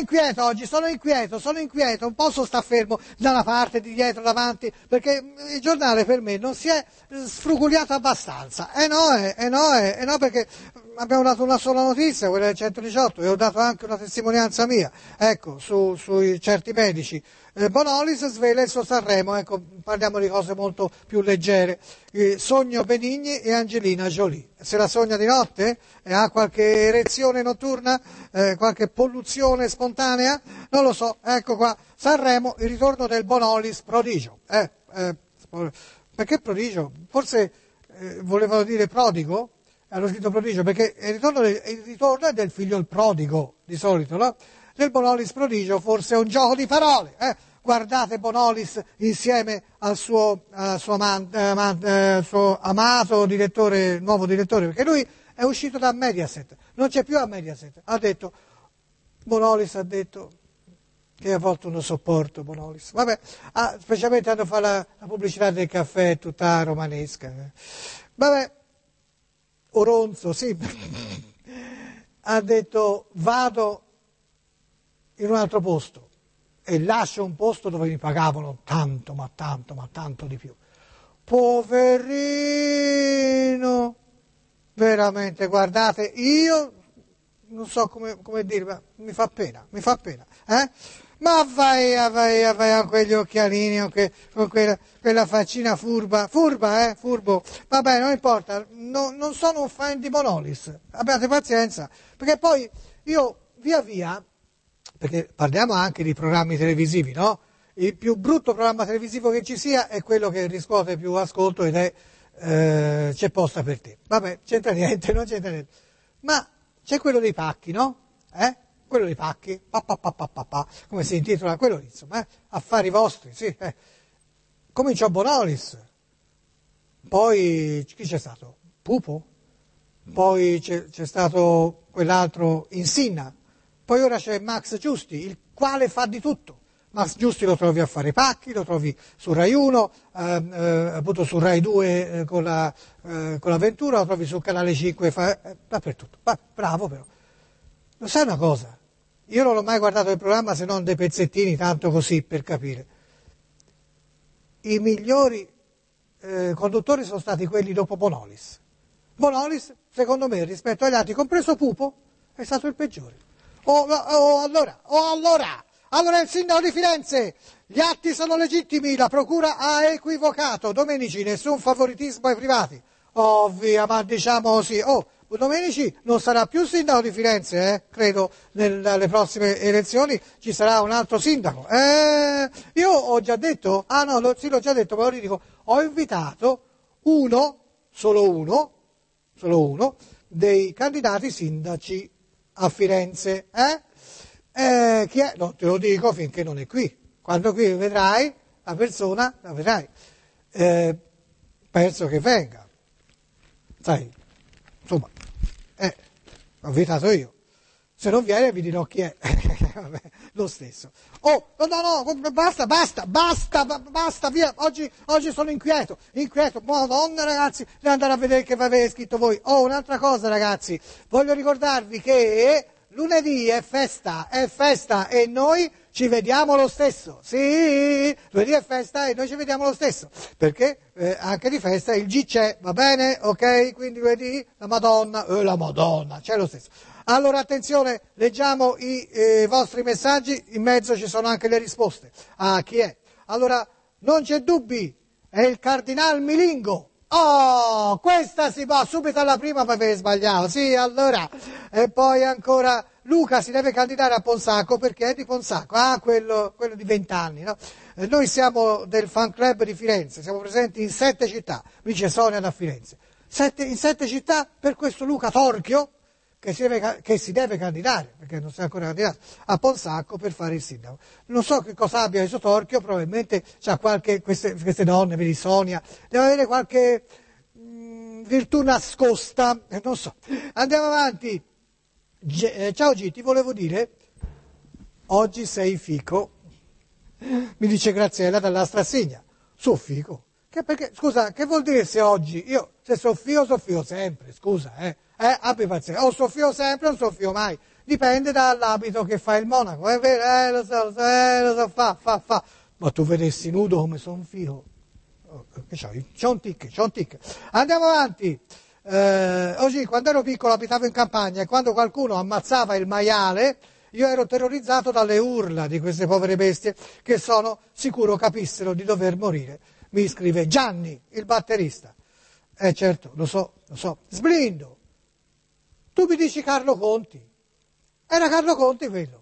Speaker 1: non posso star fermo da una parte, di dietro, davanti, perché il giornale per me non si è sfrugugliato abbastanza. No, perché abbiamo dato una sola notizia, quella del 118, e ho dato anche una testimonianza mia, ecco, sui certi medici. Bonolis svela il suo Sanremo, ecco, parliamo di cose molto più leggere. Sogno Benigni e Angelina Jolie. Se la sogna di notte? Ha qualche erezione notturna? Qualche polluzione spontanea? Non lo so, ecco qua, Sanremo, il ritorno del Bonolis prodigio. Perché prodigio? Forse volevano dire prodigo? Hanno scritto prodigio perché il ritorno è del figlio il prodigo, di solito, no? Del Bonolis prodigio forse è un gioco di parole. Guardate Bonolis insieme al suo amato direttore, nuovo direttore, perché lui è uscito da Mediaset, non c'è più a Mediaset. Bonolis ha detto che a volte non sopporto Bonolis. Vabbè, specialmente quando fa la pubblicità del caffè tutta romanesca. Vabbè, Oronzo, sì, ha detto vado in un altro posto e lascio un posto dove mi pagavano tanto, ma tanto di più. Poverino, veramente, guardate, io non so come dire, ma mi fa pena, Ma vai a quegli occhialini, con quella faccina furbo. Vabbè, non importa, non sono un fan di Bonolis, abbiate pazienza, perché poi io via, perché parliamo anche di programmi televisivi, no? Il più brutto programma televisivo che ci sia è quello che riscuote più ascolto ed è C'è posta per te. Vabbè, non c'entra niente. Ma c'è quello dei pacchi, no? Quello dei pacchi, come si intitola quello lì, insomma, affari vostri, sì. Cominciò Bonolis, poi chi c'è stato? Pupo, poi c'è stato quell'altro Insinna, poi ora c'è Max Giusti, il quale fa di tutto. Max Giusti lo trovi a fare pacchi, lo trovi su Rai 1, appunto su Rai 2 con l'avventura, lo trovi sul canale 5, dappertutto. Bravo però. Lo sai una cosa? Io non ho mai guardato il programma se non dei pezzettini, tanto così per capire. I migliori conduttori sono stati quelli dopo Bonolis. Bonolis, secondo me, rispetto agli altri, compreso Pupo, è stato il peggiore. Allora il sindaco di Firenze, gli atti sono legittimi, la procura ha equivocato. Domenici, nessun favoritismo ai privati. Ovvia, ma diciamo sì. Domenici non sarà più sindaco di Firenze, credo nelle prossime elezioni ci sarà un altro sindaco. Io ho già detto, l'ho già detto, ma lo ridico, ho invitato solo uno dei candidati sindaci a Firenze. Chi è? Non te lo dico finché non è qui. Quando qui vedrai la persona, la vedrai. Penso che venga. Sai, insomma, l'ho invitato io. Se non viene vi dirò chi è. Vabbè, lo stesso. No, basta, via. Oggi sono inquieto. Madonna ragazzi, devo andare a vedere che avete scritto voi. Un'altra cosa ragazzi, voglio ricordarvi che lunedì è festa e noi ci vediamo lo stesso. Sì, lunedì è festa e noi ci vediamo lo stesso. Perché anche di festa il G c'è, va bene? Ok? Quindi lunedì la Madonna, c'è lo stesso. Allora attenzione, leggiamo i vostri messaggi, in mezzo ci sono anche le risposte. Chi è? Allora, non c'è dubbi, è il Cardinal Milingo. Questa si può, subito alla prima poi avete sbagliato, sì, allora, e poi ancora Luca si deve candidare a Ponsacco perché è di Ponsacco, quello di 20 anni, no? Noi siamo del fan club di Firenze, siamo presenti in 7 città, dice Sonia da Firenze, in 7 città per questo Luca Torchio che si deve candidare, perché non si è ancora candidato, a Ponsacco per fare il sindaco. Non so che cosa abbia questo Torchio, probabilmente c'ha queste donne, vedi Sonia, deve avere qualche virtù nascosta, non so. Andiamo avanti. Ciao G, ti volevo dire, oggi sei fico, mi dice Graziella dalla Strassigna. So fico? Scusa, che vuol dire se oggi? Io se soffio sempre, scusa, abbi pazienza, o soffio sempre o non soffio mai, dipende dall'abito che fa il monaco, è vero, lo so, fa, ma tu vedessi nudo come son figo, c'è un tic, andiamo avanti, Oggi, quando ero piccolo, abitavo in campagna e quando qualcuno ammazzava il maiale, io ero terrorizzato dalle urla di queste povere bestie che sono sicuro capissero di dover morire. Mi scrive Gianni, il batterista. Certo, lo so. Sblindo. Tu mi dici Carlo Conti. Era Carlo Conti quello.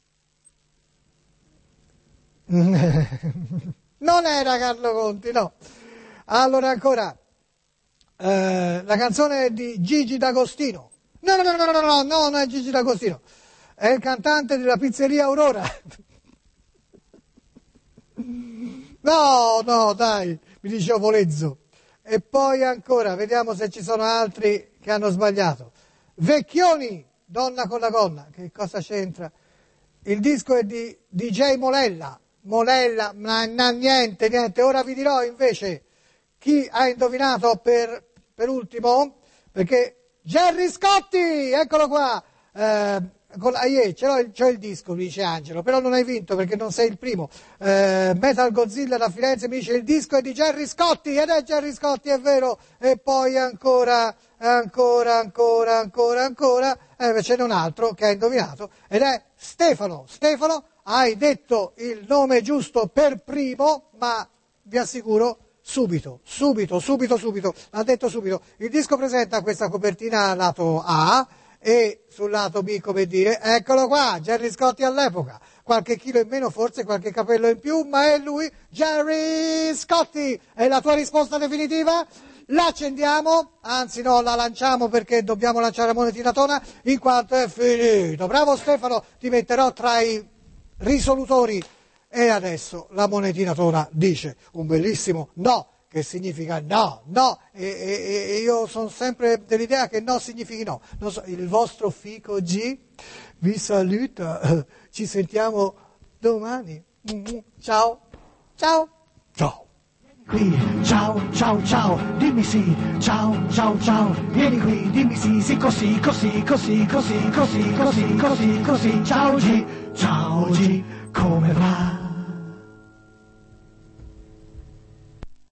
Speaker 1: Non era Carlo Conti, no. Allora ancora, la canzone di Gigi D'Agostino. No, non è Gigi D'Agostino. È il cantante della pizzeria Aurora. No, dai, mi dice Ovolezzo. E poi ancora, vediamo se ci sono altri che hanno sbagliato. Vecchioni, Donna con la gonna. Che cosa c'entra? Il disco è di DJ Molella, niente. Ora vi dirò invece chi ha indovinato per ultimo, perché Gerry Scotti, eccolo qua, c'ho il disco, mi dice Angelo, però non hai vinto perché non sei il primo. Metal Godzilla da Firenze mi dice il disco è di Gerry Scotti, ed è Gerry Scotti, è vero. E poi ancora, ce n'è un altro che ha indovinato ed è Stefano. Hai detto il nome giusto per primo, ma vi assicuro subito, l'ha detto subito. Il disco presenta questa copertina lato A e sul lato B, come dire, eccolo qua, Gerry Scotti all'epoca, qualche chilo in meno, forse qualche capello in più, ma è lui, Gerry Scotti. È la tua risposta definitiva? L'accendiamo, anzi no, la lanciamo perché dobbiamo lanciare la monetinatona in quanto è finito. Bravo Stefano, ti metterò tra i risolutori. E adesso la monetinatona dice un bellissimo no, che significa no, e io sono sempre dell'idea che no significhi no. Non so, il vostro Fico G vi saluta, ci sentiamo domani. Ciao.
Speaker 3: Qui, ciao, dimmi sì, ciao, vieni qui, dimmi sì, così, ciao G, come va?